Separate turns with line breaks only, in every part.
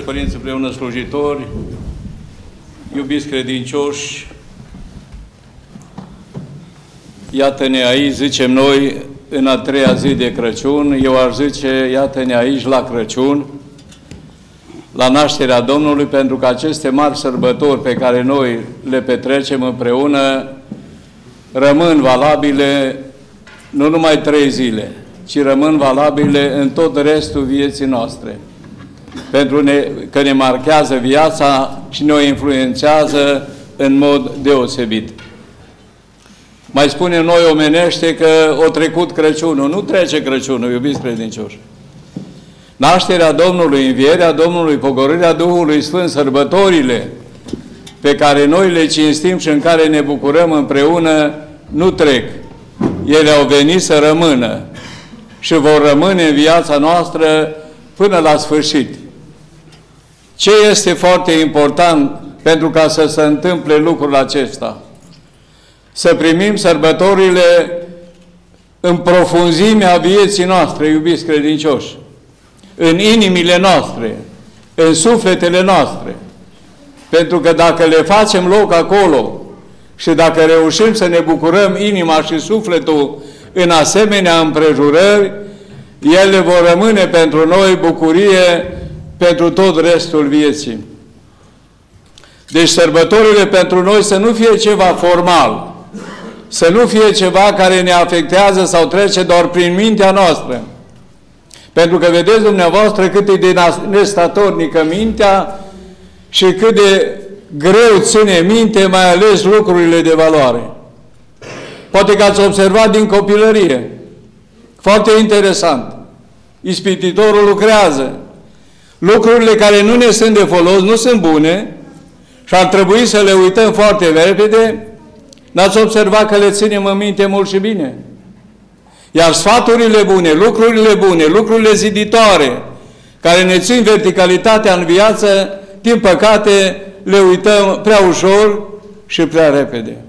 părinți, împreună slujitori, iubiți credincioși, iată-ne aici, zicem noi, în a treia zi de Crăciun. Eu aș zice, iată-ne aici la Crăciun, la nașterea Domnului, pentru că aceste mari sărbători pe care noi le petrecem împreună rămân valabile nu numai 3 zile, ci rămân valabile în tot restul vieții noastre. Pentru că ne marchează viața și ne influențează în mod deosebit. Mai spunem noi omenește că o trecut Crăciunul. Nu trece Crăciunul, iubiți credincioși. Nașterea Domnului, învierea Domnului, pogorârea Duhului Sfânt, sărbătorile pe care noi le cinstim și în care ne bucurăm împreună, nu trec. Ele au venit să rămână și vor rămâne în viața noastră până la sfârșit. Ce este foarte important pentru ca să se întâmple lucrul acesta? Să primim sărbătorile în profunzimea vieții noastre, iubiți credincioși, în inimile noastre, în sufletele noastre. Pentru că dacă le facem loc acolo și dacă reușim să ne bucurăm inima și sufletul în asemenea împrejurări, ele vor rămâne pentru noi bucurie pentru tot restul vieții. Deci sărbătorile pentru noi să nu fie ceva formal, să nu fie ceva care ne afectează sau trece doar prin mintea noastră. Pentru că vedeți dumneavoastră cât e de nestatornică mintea și cât de greu ține minte, mai ales lucrurile de valoare. Poate că ați observat din copilărie. Foarte interesant. Ispititorul lucrează. Lucrurile care nu ne sunt de folos, nu sunt bune și ar trebui să le uităm foarte repede. N-ați observat că le ținem în minte mult și bine? Iar sfaturile bune, lucrurile ziditoare, care ne țin verticalitatea în viață, din păcate, le uităm prea ușor și prea repede.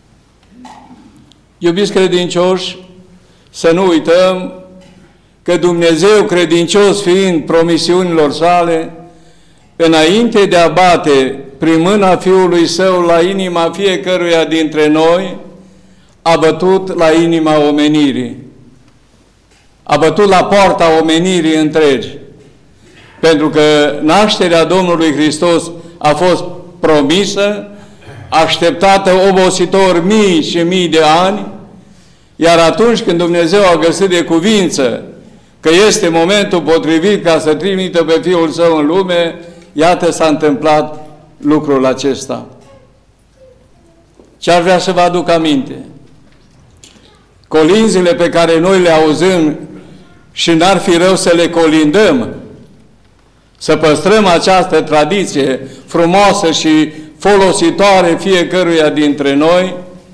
Iubiți credincioși, să nu uităm că Dumnezeu, credincios fiind promisiunilor sale, înainte de a bate prin mâna Fiului Său la inima fiecăruia dintre noi, a bătut la inima omenirii. A bătut la poarta omenirii întregi. Pentru că nașterea Domnului Hristos a fost promisă, așteptată obositor mii și mii de ani, iar atunci când Dumnezeu a găsit de cuvință că este momentul potrivit ca să trimită pe Fiul Său în lume, iată s-a întâmplat lucrul acesta. Ce ar vrea să vă aduc aminte? Colinzile pe care noi le auzim și n-ar fi rău să le colindăm, să păstrăm această tradiție frumoasă și folositoare fiecăruia dintre noi.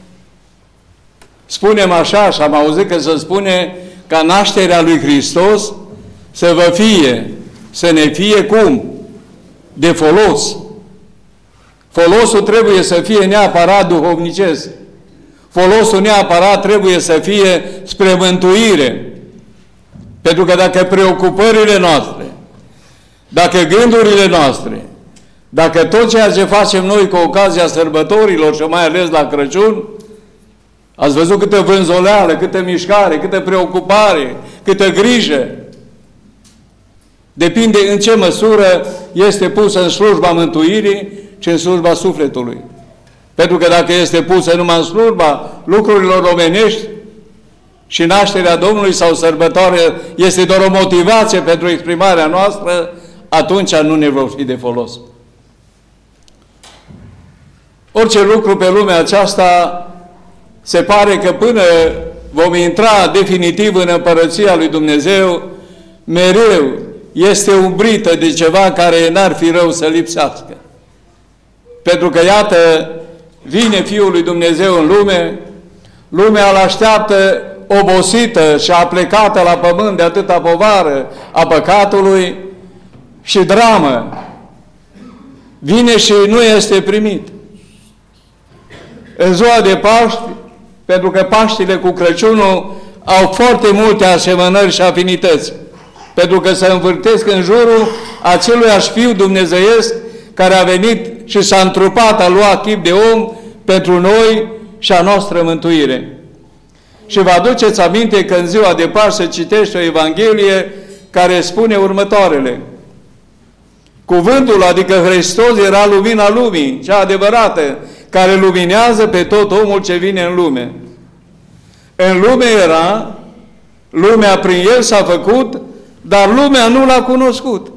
Spunem așa, și am auzit că se spune ca nașterea lui Hristos să vă fie, să ne fie cum? De folos. Folosul trebuie să fie neapărat duhovnicesc. Folosul neapărat trebuie să fie spre mântuire. Pentru că dacă preocupările noastre, dacă gândurile noastre, dacă tot ceea ce facem noi cu ocazia sărbătorilor și mai ales la Crăciun, ați văzut câtă vânzoleală, câtă mișcare, câtă preocupare, câtă grijă, depinde în ce măsură este pusă în slujba mântuirii și în slujba sufletului. Pentru că dacă este pusă numai în slujba lucrurilor omenești și nașterea Domnului sau sărbătoare este doar o motivație pentru exprimarea noastră, atunci nu ne vor fi de folos. Orice lucru pe lumea aceasta se pare că până vom intra definitiv în Împărăția lui Dumnezeu, mereu este umbrită de ceva care n-ar fi rău să lipsească. Pentru că, iată, vine Fiul lui Dumnezeu în lume, lumea îl așteaptă obosită și aplecată la pământ de atâta povară a păcatului și dramă. Vine și nu este primit. În ziua de Paști, pentru că Paștile cu Crăciunul au foarte multe asemănări și afinități. pentru că se învârtesc în jurul aceluiași Fiu dumnezeiesc care a venit și s-a întrupat, a luat chip de om pentru noi și a noastră mântuire. Și vă aduceți aminte că în ziua de Paște se citește o Evanghelie care spune următoarele. Cuvântul, adică Hristos, era lumina lumii, cea adevărată, care luminează pe tot omul ce vine în lume. În lume era, lumea prin el s-a făcut, dar lumea nu l-a cunoscut.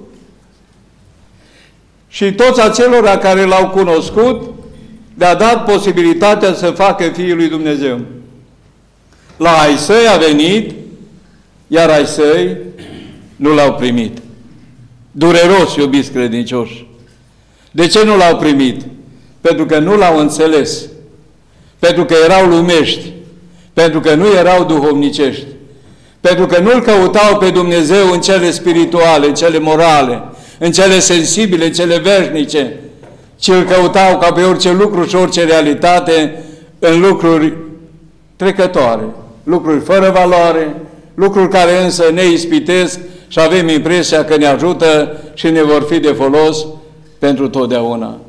Și toți acelora care l-au cunoscut, le-a dat posibilitatea să facă Fiul lui Dumnezeu. La ai săi a venit, iar ai săi nu l-au primit. Dureros, iubiți credincioși. De ce nu l-au primit? Pentru că nu l-au înțeles. Pentru că erau lumești. Pentru că nu erau duhovnicești. Pentru că nu-L căutau pe Dumnezeu în cele spirituale, în cele morale, în cele sensibile, în cele veșnice, ci Îl căutau ca pe orice lucru și orice realitate în lucruri trecătoare, lucruri fără valoare, lucruri care însă ne ispitesc și avem impresia că ne ajută și ne vor fi de folos pentru totdeauna.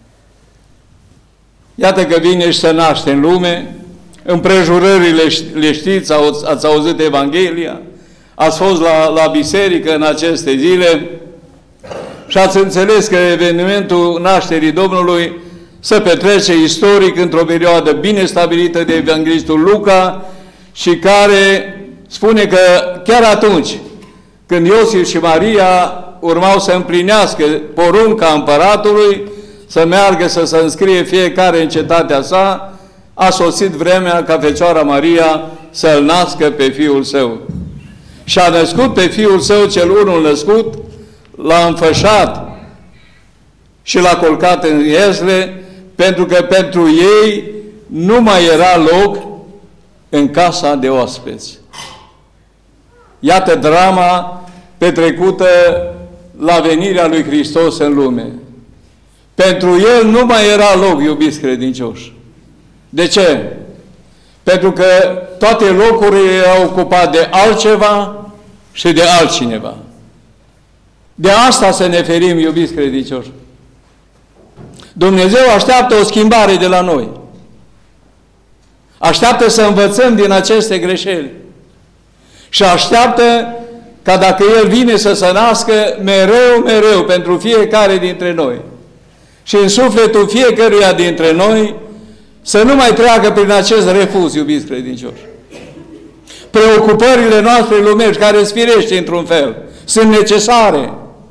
Iată că vine și se naște în lume, împrejurările le știți, ați auzit Evanghelia, ați fost la biserică în aceste zile și ați înțeles că evenimentul nașterii Domnului se petrece istoric într-o perioadă bine stabilită de Evanghelistul Luca și care spune că chiar atunci când Iosif și Maria urmau să împlinească porunca împăratului, să meargă să se înscrie fiecare în cetatea sa, a sosit vremea ca Fecioara Maria să-L nască pe Fiul Său. Și a născut pe Fiul Său cel unul născut, l-a înfășat și l-a culcat în iesle, pentru că pentru ei nu mai era loc în casa de oaspeți. Iată drama petrecută la venirea lui Hristos în lume. Pentru El nu mai era loc, iubiți credincioși. De ce? Pentru că toate locurile erau ocupate de altceva și de altcineva. De asta să ne ferim, iubiți credincioși. Dumnezeu așteaptă o schimbare de la noi. Așteaptă să învățăm din aceste greșeli. Și așteaptă ca dacă El vine să se nască, mereu, mereu, pentru fiecare dintre noi. Și în sufletul fiecăruia dintre noi, să nu mai treacă prin acest refuz, iubiți credincioși. Preocupările noastre lumești, care sfirește într-un fel, sunt necesare.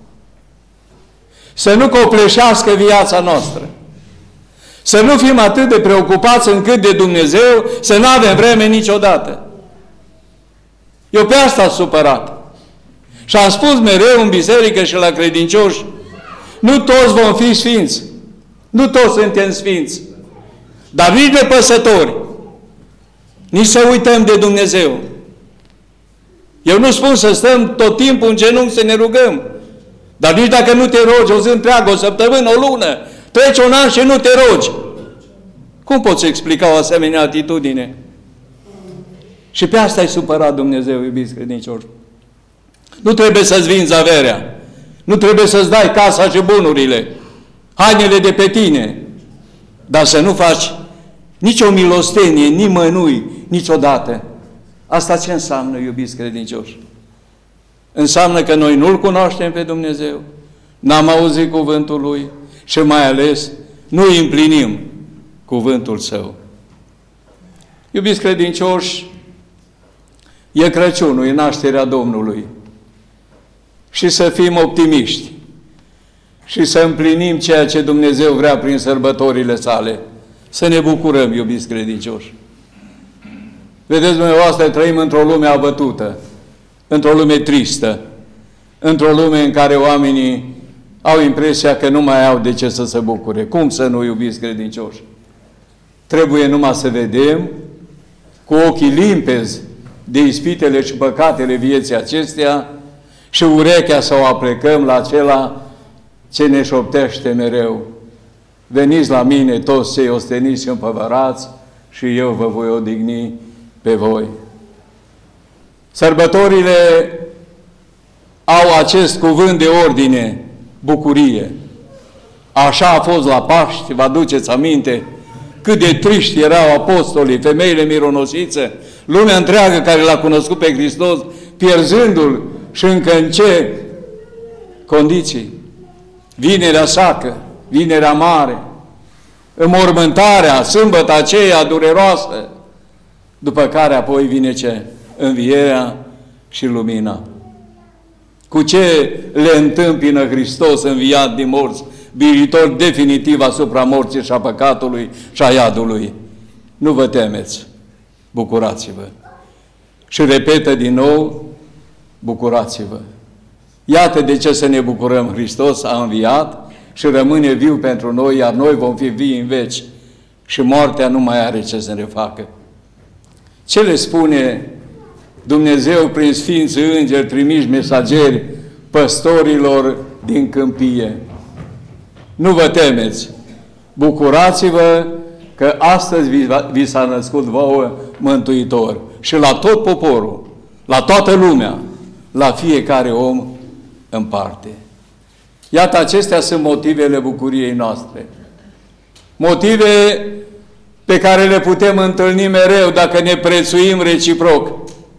Să nu copleșească viața noastră. Să nu fim atât de preocupați încât de Dumnezeu să nu avem vreme niciodată. Eu pe asta am supărat. Și am spus mereu în biserică și la credincioși, nu toți vom fi sfinți. Nu toți suntem sfinți. Dar nici nepăsători. Nici să uităm de Dumnezeu. Eu nu spun să stăm tot timpul în genunchi să ne rugăm. Dar nici dacă nu te rogi o zi întreagă, o săptămână, o lună, trece un an și nu te rogi. Cum poți explica o asemenea atitudine? Și pe asta ai supărat Dumnezeu, iubiți credincioși. Nu trebuie să-ți vinzi averea. Nu trebuie să-ți dai casa și bunurile, hainele de pe tine, dar să nu faci nicio milostenie, nimănui, niciodată. Asta ce înseamnă, iubiți credincioși? Înseamnă că noi nu-L cunoaștem pe Dumnezeu, n-am auzit cuvântul Lui și mai ales nu împlinim cuvântul Său. Iubiți credincioși, e Crăciunul, e nașterea Domnului. Și să fim optimiști și să împlinim ceea ce Dumnezeu vrea prin sărbătorile sale. Să ne bucurăm, iubiți credincioși. Vedeți, dumneavoastră, trăim într-o lume abătută, într-o lume tristă, într-o lume în care oamenii au impresia că nu mai au de ce să se bucure. Cum să nu, iubiți credincioși? Trebuie numai să vedem cu ochii limpezi de ispitele și păcatele vieții acesteia și urechea să o aplecăm la acela ce ne șoptește mereu. Veniți la mine toți cei osteniți și împovărați și eu vă voi odihni pe voi. Sărbătorile au acest cuvânt de ordine, bucurie. Așa a fost la Paști, vă aduceți aminte cât de triști erau apostolii, femeile mironosițe, lumea întreagă care l-a cunoscut pe Hristos, pierzându-L și încă în ce condiții? Vinerea sacă, vinerea mare, înmormântarea, sâmbăta aceea dureroasă, după care apoi vine ce? Învierea și lumina. Cu ce le întâmpină Hristos înviat din morți, biruitor definitiv asupra morții și a păcatului și a iadului? Nu vă temeți, bucurați-vă. Și repetă din nou, bucurați-vă. Iată de ce să ne bucurăm. Hristos a înviat și rămâne viu pentru noi, iar noi vom fi vii în veci și moartea nu mai are ce să ne facă. Ce le spune Dumnezeu prin Sfinți Îngeri, trimiși mesageri, păstorilor din câmpie? Nu vă temeți, bucurați-vă că astăzi vi s-a născut vouă Mântuitor. Și la tot poporul, la toată lumea, la fiecare om în parte. Iată, acestea sunt motivele bucuriei noastre. Motive pe care le putem întâlni mereu dacă ne prețuim reciproc.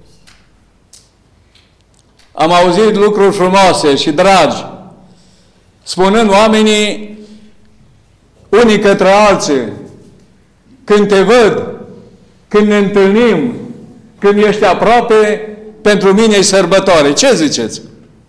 Am auzit lucruri frumoase și dragi, spunând oamenii unii către alții, când te văd, când ne întâlnim, când ești aproape, pentru mine e sărbătoare. Ce ziceți?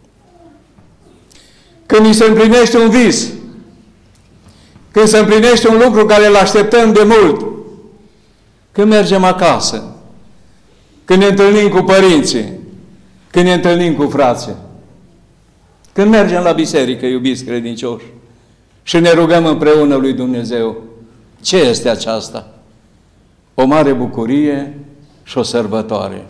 Când îi se împlinește un vis, când se împlinește un lucru care îl așteptăm de mult, când mergem acasă, când ne întâlnim cu părinții, când ne întâlnim cu frații, când mergem la biserică, iubiți credincioși, și ne rugăm împreună lui Dumnezeu. Ce este aceasta? O mare bucurie și o sărbătoare.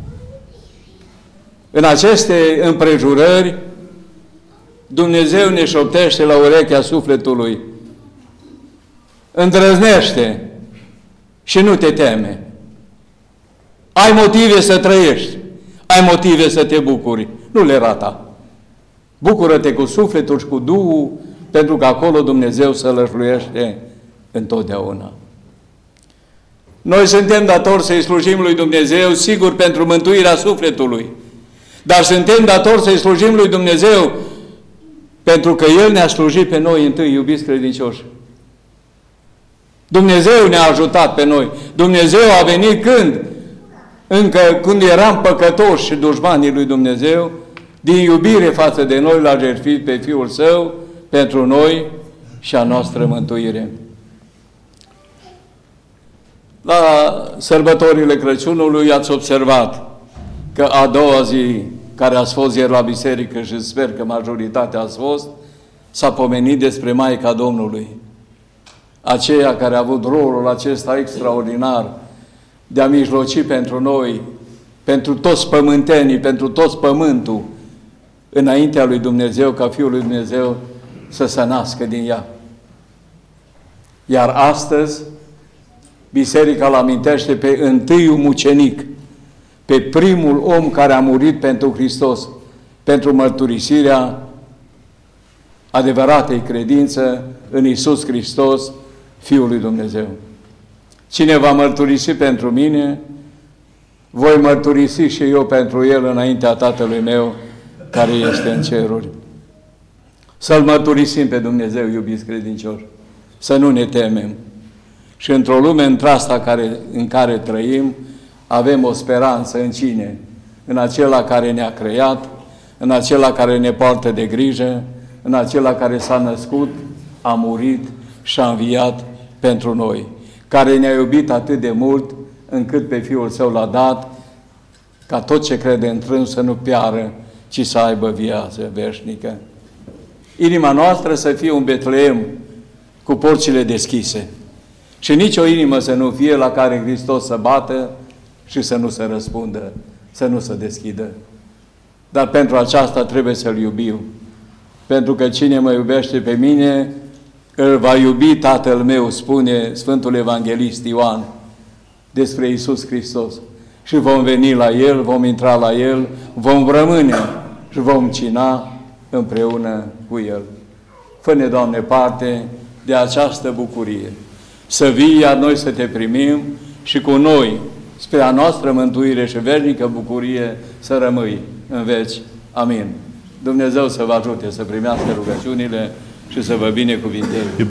În aceste împrejurări, Dumnezeu ne șoptește la urechea sufletului: îndrăznește și nu te teme. Ai motive să trăiești, ai motive să te bucuri, nu le rata. Bucură-te cu sufletul și cu Duhul, pentru că acolo Dumnezeu se lășluiește întotdeauna. Noi suntem datori să-i slujim lui Dumnezeu, sigur, pentru mântuirea sufletului, dar suntem datori să-i slujim lui Dumnezeu pentru că El ne-a slujit pe noi întâi, iubiți credincioși. Dumnezeu ne-a ajutat pe noi. Dumnezeu a venit când? Încă când eram păcătoși și dușmanii lui Dumnezeu, din iubire față de noi l-a jertfit pe Fiul Său pentru noi și a noastră mântuire. La sărbătorile Crăciunului ați observat că a doua zi, care ați fost ieri la biserică și sper că majoritatea ați fost, s-a pomenit despre Maica Domnului. Aceea care a avut rolul acesta extraordinar de a mijloci pentru noi, pentru toți pământenii, pentru toți pământul, înaintea lui Dumnezeu, ca Fiul lui Dumnezeu să se nască din ea. Iar astăzi, biserica îl amintește pe întâiul mucenic, pe primul om care a murit pentru Hristos, pentru mărturisirea adevăratei credință în Iisus Hristos, Fiul lui Dumnezeu. Cine va mărturisi pentru mine, voi mărturisi și eu pentru el înaintea Tatălui meu care este în ceruri. Să-L mărturisim pe Dumnezeu, iubiți credincioși, să nu ne temem. Și într-o lume într-asta în care trăim, avem o speranță în cine? În acela care ne-a creat, în acela care ne poartă de grijă, în acela care s-a născut, a murit și a înviat pentru noi, care ne-a iubit atât de mult încât pe Fiul Său l-a dat, ca tot ce crede într-un să nu piară, ci să aibă viață veșnică. Inima noastră să fie un Betleem cu porțile deschise și nicio inimă să nu fie la care Hristos să bată și să nu se răspundă, să nu se deschidă. Dar pentru aceasta trebuie să-L iubim. Pentru că cine mă iubește pe mine, îl va iubi Tatăl meu, spune Sfântul Evanghelist Ioan despre Iisus Hristos. Și vom veni la El, vom intra la El, vom rămâne și vom cina împreună cu El. Fă-ne, Doamne, parte de această bucurie. Să vii, iar noi să Te primim și cu noi, spre a noastră mântuire și veșnică bucurie, să rămâi în veci. Amin. Dumnezeu să vă ajute să primească rugăciunile și să vă binecuvinteze.